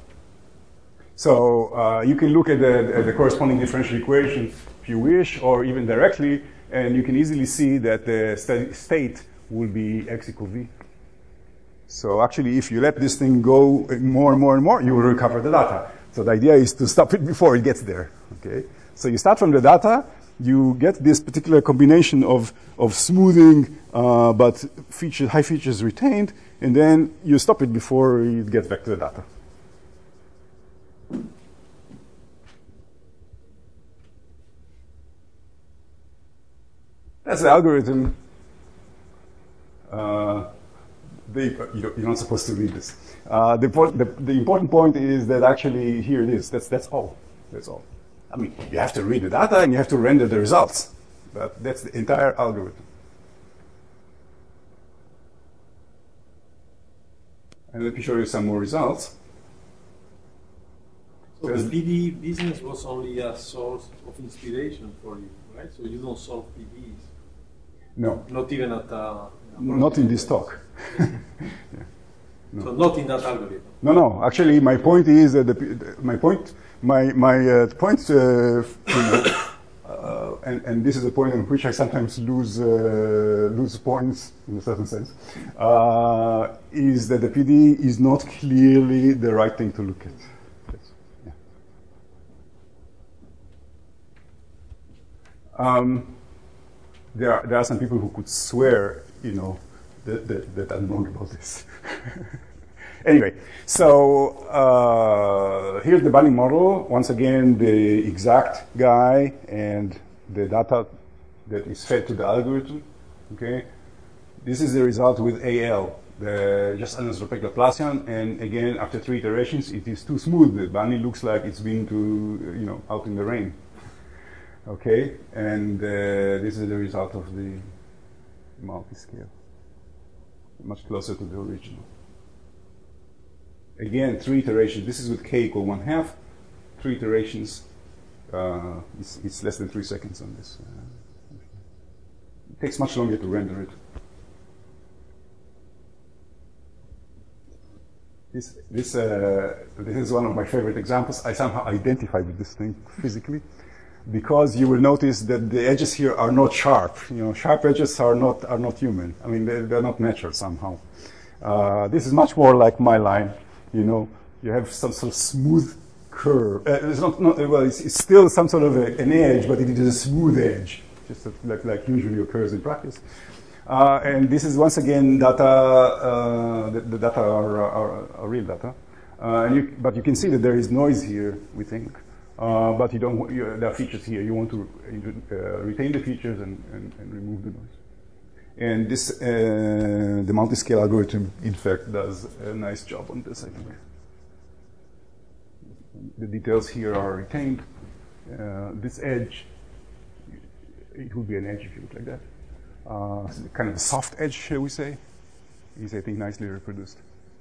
So you can look at the corresponding differential equation if you wish, or even directly, and you can easily see that the steady state will be x equal v. So actually, if you let this thing go more and more and more, you will recover the data. So the idea is to stop it before it gets there. Okay. So you start from the data, you get this particular combination of smoothing, but high features retained, and then you stop it before it gets back to the data. That's the algorithm. You're not supposed to read this. The important point is that actually here it is. That's all. That's all. I mean, you have to read the data and you have to render the results. But that's the entire algorithm. And let me show you some more results. So the PD business was only a source of inspiration for you, right? So you don't solve PDs. No. Not even at not in this talk. Yeah. No. So not in that algorithm. No. Actually, my point is that and this is a point on which I sometimes lose points in a certain sense, is that the PD is not clearly the right thing to look at. Yeah. There are some people who could swear, that I'm wrong about this. Anyway, so here's the Bunny model. Once again, the exact guy and the data that is fed to the algorithm. Okay, this is the result with AL, the just anisotropic Laplacian. And again, after 3 iterations, it is too smooth. The Bunny looks like it's been out in the rain. Okay, and this is the result of the multi-scale, much closer to the original. Again, 3 iterations. This is with k equal 1/2. 3 iterations. It's less than 3 seconds on this. It takes much longer to render it. This is one of my favorite examples. I somehow identify with this thing physically, because you will notice that the edges here are not sharp. Sharp edges are not human. I mean, they're not natural somehow. This is much more like my line. You have some sort of smooth curve. It's still some sort of an edge, but it is a smooth edge, just like usually occurs in practice. And this is once again data. The data are real data, but you can see that there is noise here. We think, but you don't. There are features here. You want to retain the features and remove the noise. And this, the multi-scale algorithm, in fact, does a nice job on this, I think. The details here are retained. This edge, it would be an edge if you look like that. Kind of a soft edge, shall we say, is, I think, nicely reproduced.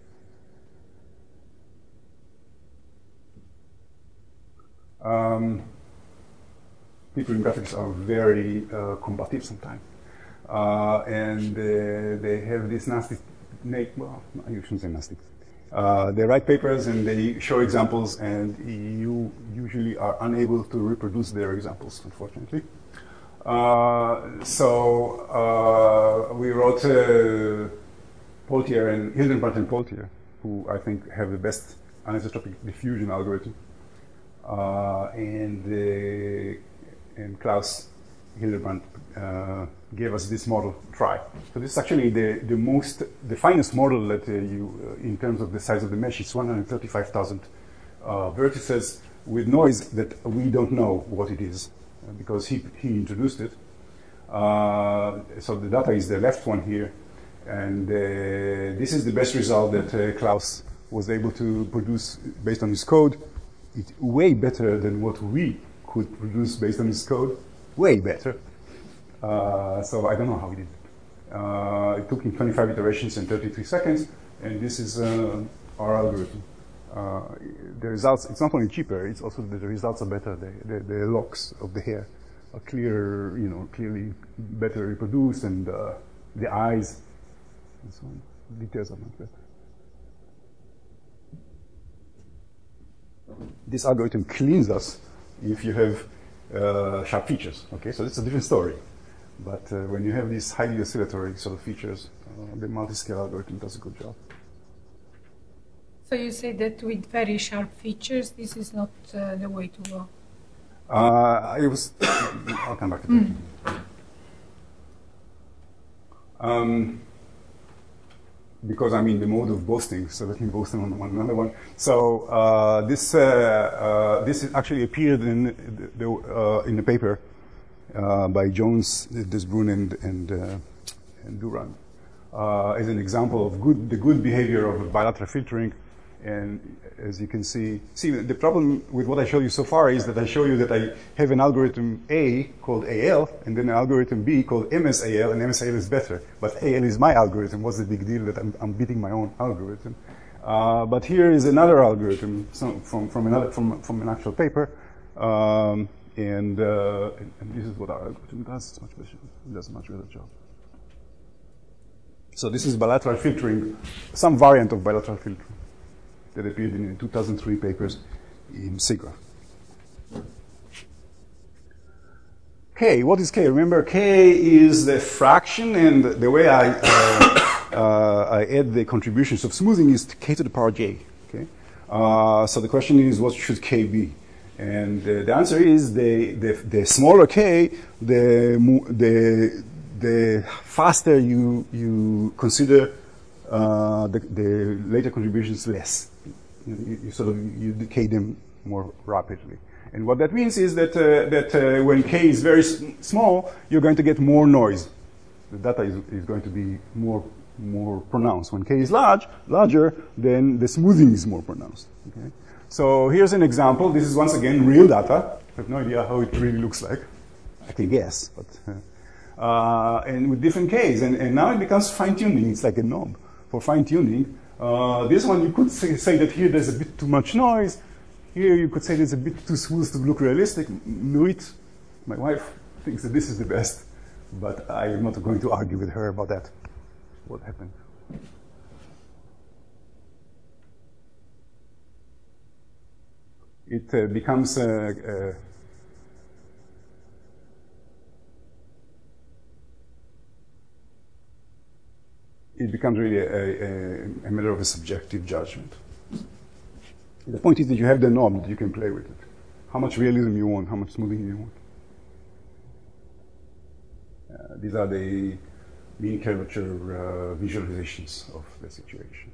People in graphics are very combative sometimes. And they have this nasty, well, I shouldn't say nasty. They write papers and they show examples, and you usually are unable to reproduce their examples, unfortunately. So we wrote Poultier and Hildenbrandt and Poultier, who I think have the best anisotropic diffusion algorithm, and Klaus Hildenbrandt gave us this model to try. So this is actually the finest model that in terms of the size of the mesh. It's 135,000 vertices with noise that we don't know what it is because he introduced it. So the data is the left one here, and this is the best result that Klaus was able to produce based on his code. It's way better than what we could produce based on his code. Way better. So I don't know how he did it. It took him 25 iterations and 33 seconds, and this is our algorithm. The results, it's not only cheaper, it's also that the results are better. The locks of the hair are clearly better reproduced, and the eyes and so on. The details are much better. This algorithm cleans us if you have sharp features. Okay, so that's a different story. But when you have these highly oscillatory sort of features, the multi-scale algorithm does a good job. So you say that with very sharp features, this is not the way to go. I'll come back to that. Because I'm in the mode of boasting, so let me boast on another one. So this actually appeared in the paper by Jones, Desbrun, and Durand as an example of the good behavior of bilateral filtering. And as you can see, the problem with what I showed you so far is that I show you that I have an algorithm A called AL, and then an algorithm B called MSAL, and MSAL is better. But AL is my algorithm. What's the big deal that I'm beating my own algorithm? But here is another algorithm from an actual paper, and this is what our algorithm does. It's much better. It does a much better job. So this is bilateral filtering, some variant of bilateral filtering that appeared in 2003 papers in SIGGRAPH. K, what is K? Remember, K is the fraction, and the way I add the contributions of smoothing is K to the power J. Okay? So the question is, what should K be? And the answer is the smaller K, the the faster you consider the later contributions less. You decay them more rapidly. And what that means is that when k is very small, you're going to get more noise. The data is going to be more pronounced. When k is larger, then the smoothing is more pronounced. Okay? So here's an example. This is once again real data. I have no idea how it really looks like. I can guess, but and with different k's, and now it becomes fine-tuning. It's like a knob for fine-tuning. This one you could say that here there's a bit too much noise. Here you could say there's a bit too smooth to look realistic. Nurit, my wife, thinks that this is the best, but I am not going to argue with her about that. What happened? It becomes it becomes really a matter of a subjective judgment. The point is that you have the knob that you can play with it. How much realism you want, how much smoothing you want. These are the mean curvature visualizations of the situation.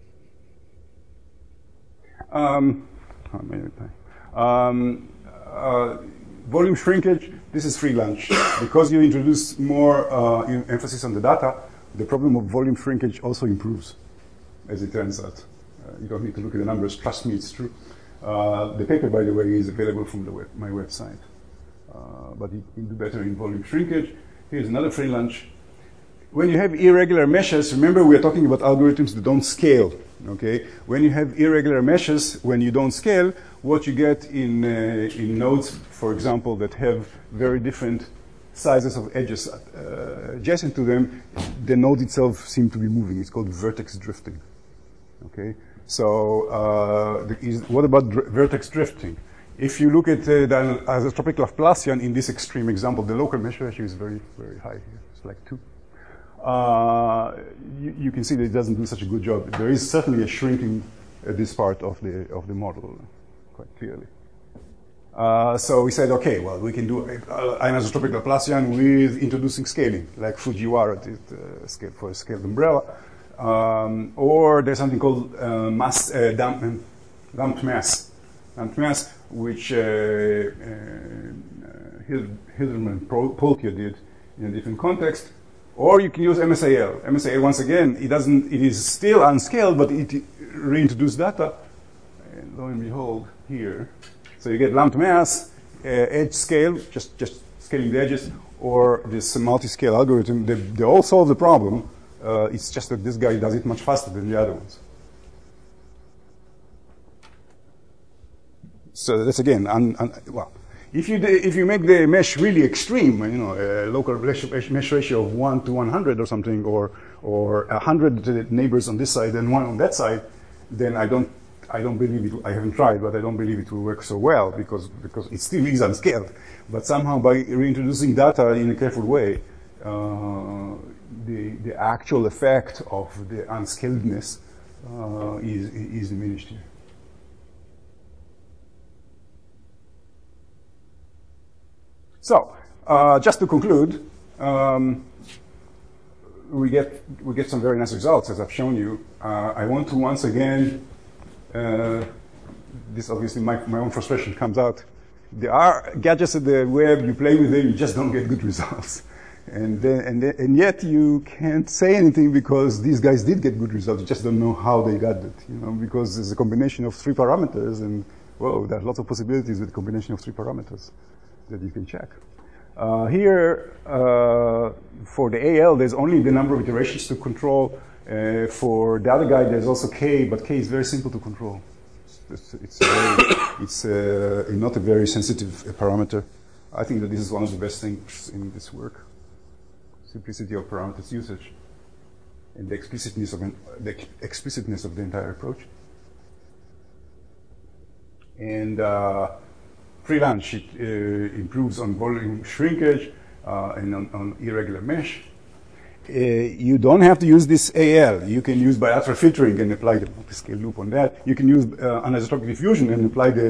Volume shrinkage, this is free lunch. Because you introduce more emphasis on the data, the problem of volume shrinkage also improves, as it turns out. You don't need to look at the numbers. Trust me, it's true. The paper, by the way, is available from my website. But you can do better in volume shrinkage. Here's another free lunch. When you have irregular meshes, remember we are talking about algorithms that don't scale. Okay? When you have irregular meshes, when you don't scale, what you get in nodes, for example, that have very different sizes of edges adjacent to them, the node itself seems to be moving. It's called vertex drifting. Okay? So what about vertex drifting? If you look at the isotropic Laplacian in this extreme example, the local mesh ratio is very, very high here. It's like 2. You can see that it doesn't do such a good job. There is certainly a shrinking at this part of the model, quite clearly. So we said, okay, well, we can do an isotropic Laplacian with introducing scaling, like Fujiwara did for a scaled umbrella. Or there's something called lumped mass, which Hilderman and Polkia did in a different context. Or you can use MSAL. MSAL, once again, it is still unscaled, but it reintroduced data. And lo and behold, here. So you get lumped mass, edge scale, just scaling the edges, or this multi-scale algorithm. They all solve the problem. It's just that this guy does it much faster than the other ones. So that's again, well, if you make the mesh really extreme, a local mesh ratio of 1 to 100 or something, or 100 neighbors on this side and 1 on that side, then I don't believe it. I haven't tried, but I don't believe it will work so well because it still is unscaled. But somehow by reintroducing data in a careful way, the actual effect of the unscaledness is diminished here. So, just to conclude, we get some very nice results, as I've shown you. I want to once again, this obviously my own frustration comes out. There are gadgets at the web, you play with them, you just don't get good results. And yet you can't say anything because these guys did get good results. You just don't know how they got it, because there's a combination of 3 parameters, and whoa, there are lots of possibilities with a combination of 3 parameters that you can check. Here, for the AL, there's only the number of iterations to control. For the other guy, there's also K, but K is very simple to control. It's not a very sensitive parameter. I think that this is one of the best things in this work. Simplicity of parameters usage and the explicitness of the entire approach. And free lunch, it improves on volume shrinkage and on irregular mesh. You don't have to use this AL. You can use bilateral filtering and apply the multi-scale loop on that. You can use anisotropic diffusion and apply the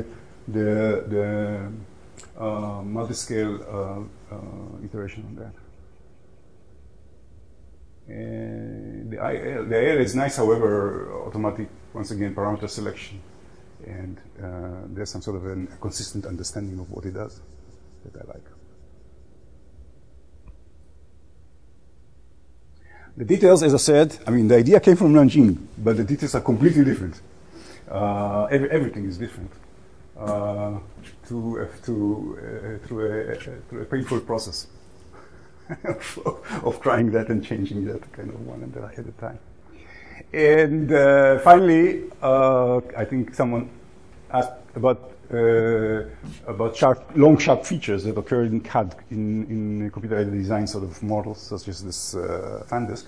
multi-scale iteration on that. And the IL is nice, however, automatic, once again, parameter selection. And there's some sort of a consistent understanding of what it does that I like. The details, as I said, I mean, the idea came from Nanjing, but the details are completely different. Everything is different through a painful process of trying that and changing that kind of one at a time. And finally, I think someone asked about long sharp features that occur in CAD, in computer-aided design sort of models, such as this FanDisk.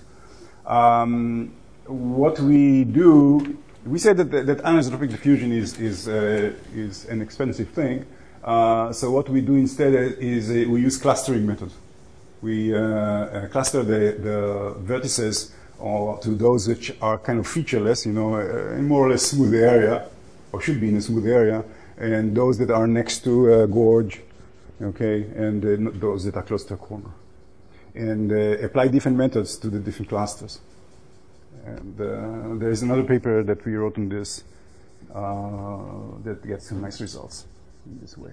What we do, we said that anisotropic diffusion is an expensive thing. So what we do instead is we use clustering method. We cluster the vertices to those which are kind of featureless, in more or less smooth area, or should be in a smooth area, and those that are next to a gorge, okay, and those that are close to a corner. And apply different methods to the different clusters. And there is another paper that we wrote on this that gets some nice results in this way.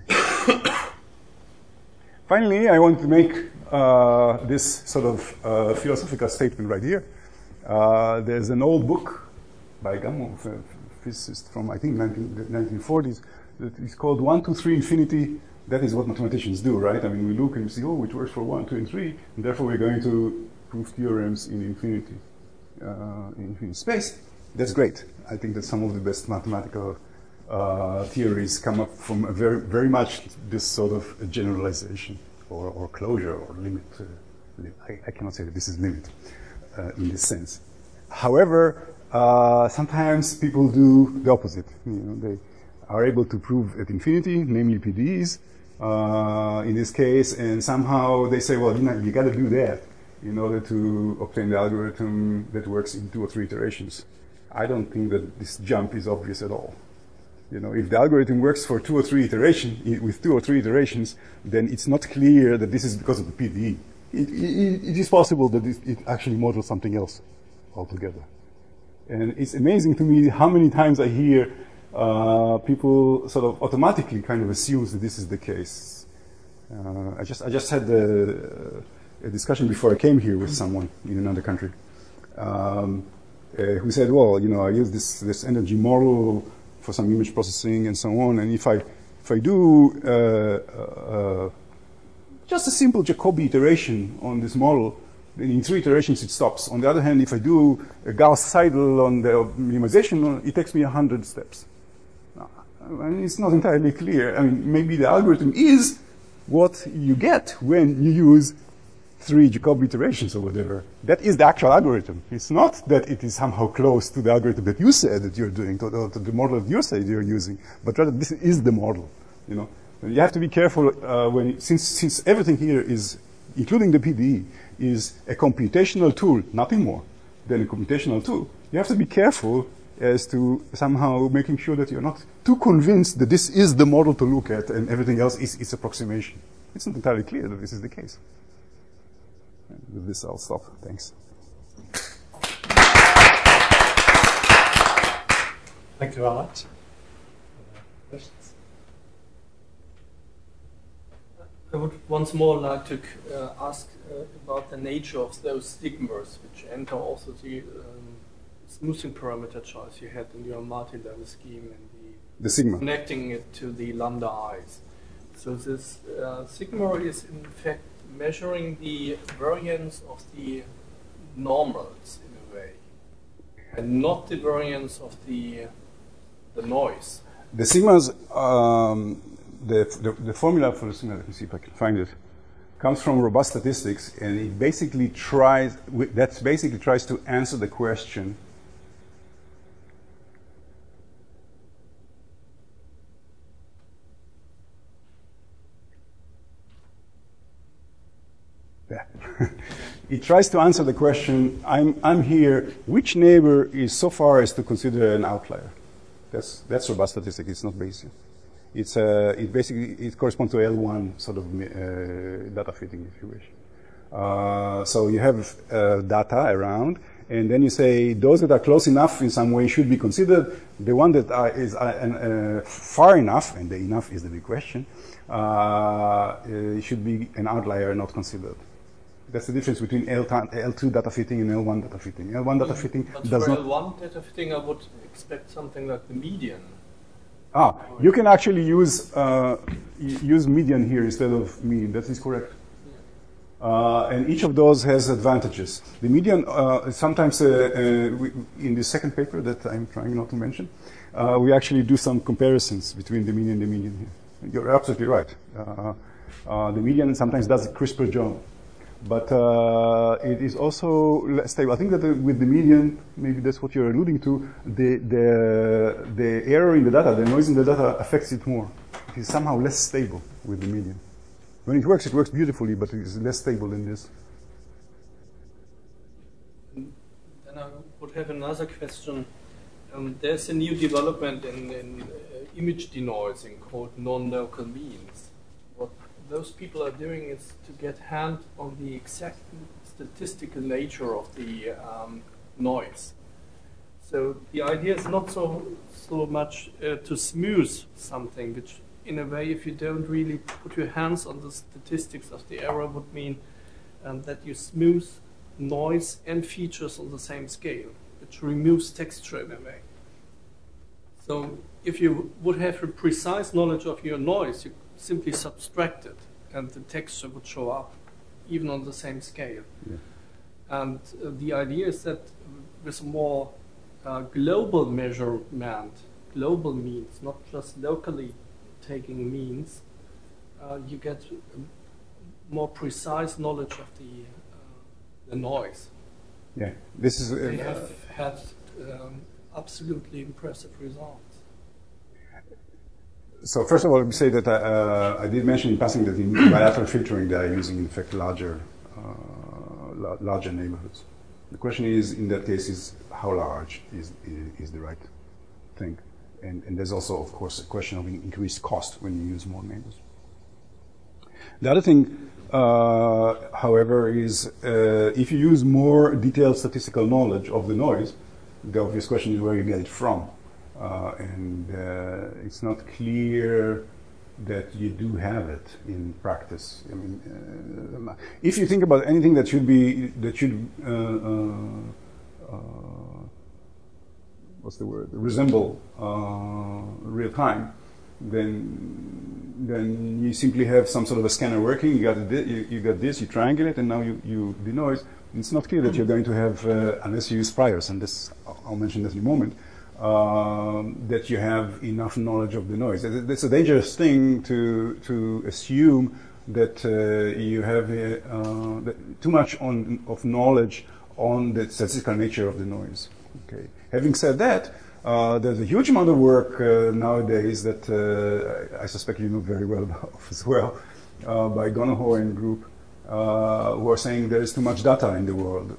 Finally, I want to make this sort of philosophical statement right here. There's an old book by Gamow, a physicist from, I think, the 1940s, that is called 1, 2, 3 infinity. That is what mathematicians do, right? I mean, we look and we see, oh, it works for 1, 2, and 3, and therefore we're going to prove theorems in infinite space. That's great. I think that some of the best mathematical theories come up from a very much this sort of generalization or closure or limit. I cannot say that this is limit in this sense. However, sometimes people do the opposite. They are able to prove at infinity, namely PDEs, in this case, and somehow they say, well, you got to do that in order to obtain the algorithm that works in 2 or 3 iterations. I don't think that this jump is obvious at all. If the algorithm works for 2 or 3 iterations, with 2 or 3 iterations, then it's not clear that this is because of the PDE. It is possible that it actually models something else altogether. And it's amazing to me how many times I hear people sort of automatically kind of assume that this is the case. I just had a discussion before I came here with someone in another country who said, well, I use this energy model for some image processing and so on, and if I do just a simple Jacobi iteration on this model, then in 3 iterations it stops. On the other hand, if I do a Gauss-Seidel on the minimization, it takes me 100 steps. And it's not entirely clear. I mean, maybe the algorithm is what you get when you use 3 Jacobi iterations or whatever. That is the actual algorithm. It's not that it is somehow close to the algorithm that you said that you're doing, to the model that you said you're using, but rather this is the model. You have to be careful since everything here is, including the PDE, is a computational tool, nothing more than a computational tool. You have to be careful as to somehow making sure that you're not too convinced that this is the model to look at and everything else is its approximation. It's not entirely clear that this is the case. And with this, I'll stop. Thanks. Thank you very much. Questions? I would once more like to ask about the nature of those stigmas which enter also the smoothing parameter choice you had in your multi-level scheme and the sigma. Connecting it to the lambda i's. So this sigma is in fact measuring the variance of the normals in a way, and not the variance of the noise. The sigmas, the formula for the sigma, let me see if I can find it, comes from robust statistics, and it basically tries to answer the question it tries to answer the question, I'm here, which neighbor is so far as to consider an outlier? That's robust statistics, it's not Bayesian. It corresponds to L1 sort of data fitting, if you wish. So you have data around, and then you say those that are close enough in some way should be considered. The one that is far enough, and the enough is the big question, should be an outlier, not considered. That's the difference between L2 data fitting and L1 data fitting. L1 data fitting but does for not. L1 data fitting, I would expect something like the median. You can actually use median here instead of mean. That is correct. And each of those has advantages. The median, sometimes in the second paper that I'm trying not to mention, we actually do some comparisons between the mean and the median here. You're absolutely right. The median sometimes does a crisper job. But it is also less stable. I think that with the median, maybe that's what you're alluding to, the error in the data, the noise in the data affects it more. It is somehow less stable with the median. When it works beautifully, but it is less stable than this. Then I would have another question. There's a new development in image denoising called non-local means. What those people are doing is to get hand on the exact statistical nature of the noise. So the idea is not so much to smooth something, which in a way, if you don't really put your hands on the statistics of the error, would mean that you smooth noise and features on the same scale, which removes texture in a way. So if you would have a precise knowledge of your noise, you simply subtract it, and the texture would show up, even on the same scale. Yeah. And the idea is that with more global measurement, global means, not just locally taking means, you get more precise knowledge of the noise. Yeah, this is. They have had absolutely impressive results. So first of all, let me say that I did mention in passing that in bilateral filtering they are using, in fact, larger neighborhoods. The question is, in that case, is how large is the right thing? And there's also, of course, a question of increased cost when you use more neighbors. The other thing, however, is if you use more detailed statistical knowledge of the noise, the obvious question is where you get it from. And it's not clear that you do have it in practice. I mean, if you think about anything that should what's the word? Resemble real time, then you simply have some sort of a scanner working. You got this, you triangulate, and now you denoise. It's not clear that you're going to have, unless you use priors, and this I'll mention this in a moment, that you have enough knowledge of the noise. It's a dangerous thing to assume that you have too much of knowledge on the statistical nature of the noise. Okay. Having said that, there's a huge amount of work nowadays that I suspect you know very well about as well, by Donohoe and group, who are saying there is too much data in the world.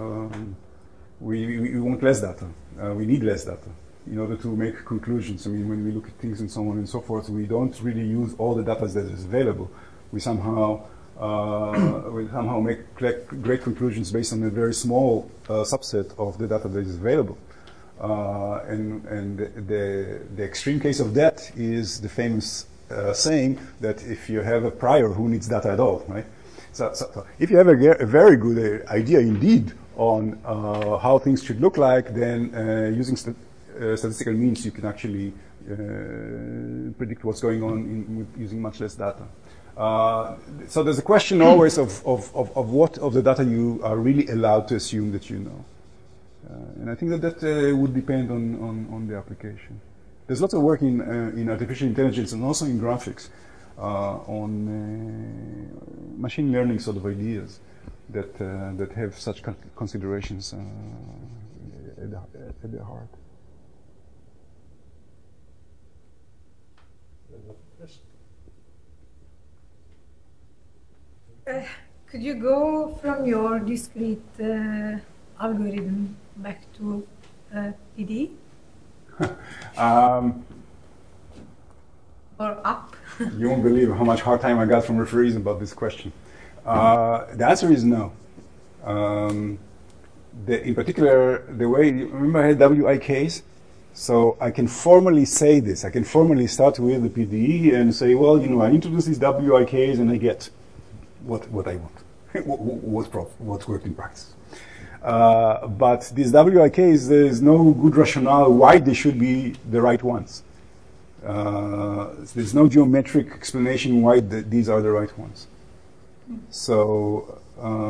We want less data. We need less data in order to make conclusions. I mean, when we look at things and so on and so forth, we don't really use all the data that is available. We somehow make great conclusions based on a very small subset of the data that is available. And the extreme case of that is the famous saying that if you have a prior, who needs data at all, right? So if you have a very good idea indeed on how things should look like, then using statistical means, you can actually predict what's going on with using much less data. So there's a question always of what of the data you are really allowed to assume that you know. And I think that would depend on the application. There's lots of work in artificial intelligence and also in graphics on machine learning sort of ideas that have such considerations at their heart. Could you go from your discrete algorithm back to PD? Or up? You won't believe how much hard time I got from referees about this question. The answer is no. In particular, the way, remember I had WIKs? So I can formally say this. I can formally start with the PDE and say, well, I introduce these WIKs and I get what I want, what worked in practice. But these WIKs, there is no good rationale why they should be the right ones. There's no geometric explanation why these are the right ones. So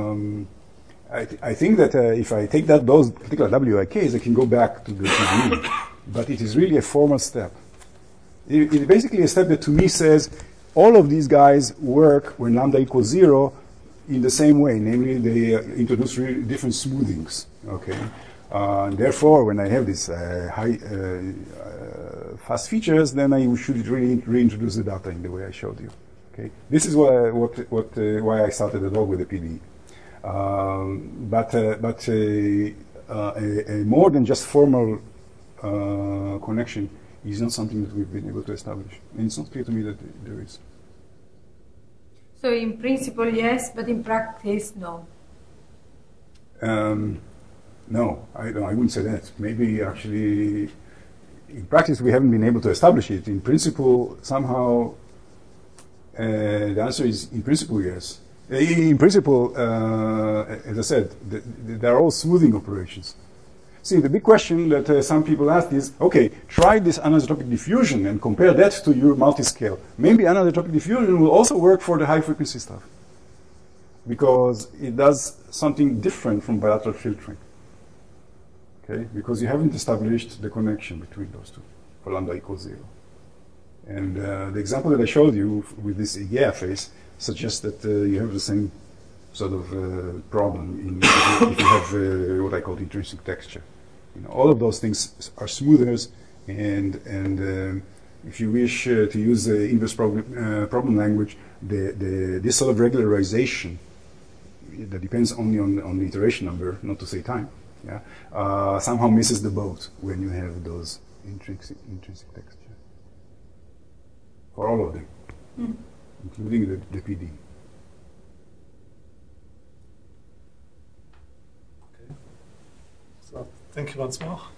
I think that if I take those particular WIKs, I can go back to the PDE. But it is really a formal step. It is basically a step that to me says all of these guys work when lambda equals 0 in the same way, namely they introduce really different smoothings. Okay, and therefore, when I have these fast features, then I should really reintroduce the data in the way I showed you. Okay, this is why I started at all with the PDE. But a more than just formal connection is not something that we've been able to establish, and it's not clear to me that there is. So in principle, yes, but in practice, no. No, I wouldn't say that. Maybe actually, in practice, we haven't been able to establish it. In principle, somehow, the answer is in principle, yes. In principle, as I said, they're all smoothing operations. See, the big question that some people ask is, okay, try this anisotropic diffusion and compare that to your multiscale. Maybe anisotropic diffusion will also work for the high-frequency stuff because it does something different from bilateral filtering. Okay, because you haven't established the connection between those two for lambda equals 0. And the example that I showed you with this IGEA phase suggests that you have the same sort of problem if you have what I call intrinsic texture. All of those things are smoothers, and if you wish to use the inverse problem language, this sort of regularization that depends only on the iteration number, not to say time, somehow misses the boat when you have those intrinsic texture for all of them, including the PD. So thank you once more.